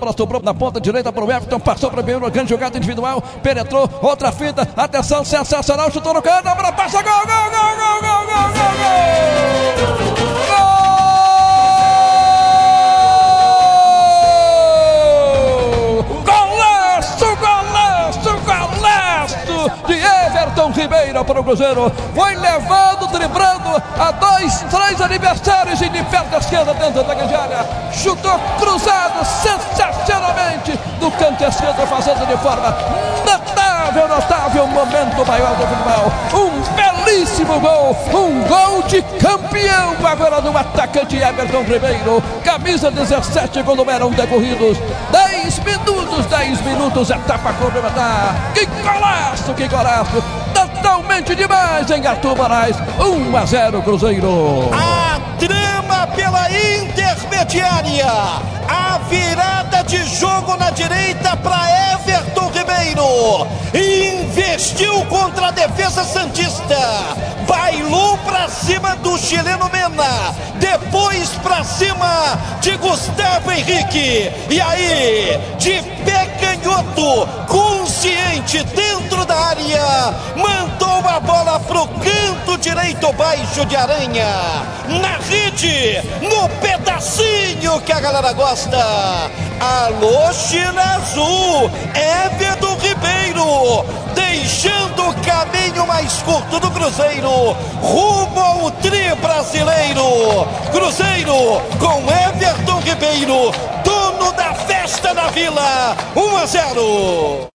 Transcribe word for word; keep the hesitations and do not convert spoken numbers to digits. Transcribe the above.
Sobrou na ponta direita para o Everton, passou para o primeiro, grande jogada individual, penetrou, outra fita, atenção, sensacional, chutou no canto, a bola passa, gol, gol, gol, gol, gol, gol, gol, gol! Golaço, golaço, golaço de Everton Ribeiro para o Cruzeiro, foi levando, driblando a dois, três adversários e de perto da esquerda dentro da grande área, chutou cruzado, sensacionalmente do canto esquerdo, fazendo de forma notável, notável momento maior do futebol, um belíssimo gol, um gol de campeão agora do atacante Everton Ribeiro, camisa dezessete, quando eram decorridos dez minutos, dez minutos, etapa complementar, que golaço, que golaço, totalmente demais em Arthur Moraes, um a zero Cruzeiro. A trama pela intermediária, a virada de jogo na direita para Everton Ribeiro, investiu contra a defesa santista, bailou para cima do chileno Mena, depois para cima de Gustavo Henrique, e aí de pé canhoto, consciente dentro da área, mandou a bola pro canto direito baixo de Aranha, na rede, no pedacinho que a galera gosta. Alô, China Azul, Everton Ribeiro, deixando o caminho mais curto do Cruzeiro, rumo ao tri brasileiro. Cruzeiro com Everton Ribeiro, dono da festa da Vila, um a zero.